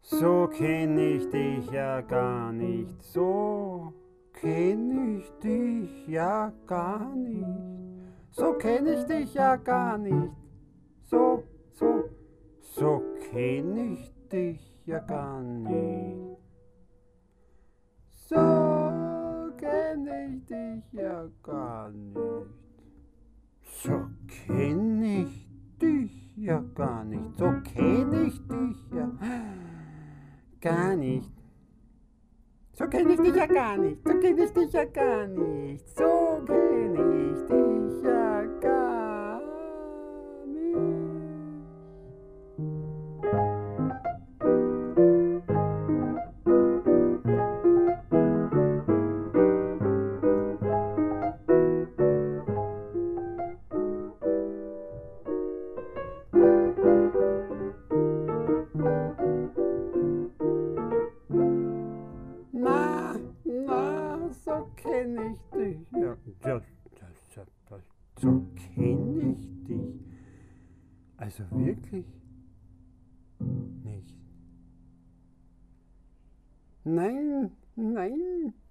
So kenn ich dich ja gar nicht, so kenn ich dich ja gar nicht, so kenn ich dich ja gar nicht, so kenn ich dich ja gar nicht, so kenn ich dich ja gar nicht, so kenn ich dich ja gar nicht, so kenn ich dich ja gar nicht. So kenn ich dich ja gar nicht, so kenn ich dich ja gar nicht, so kenn ich dich ja gar nicht. So kenn ich dich ja, so kenn ich dich, also wirklich nicht. Nein, nein.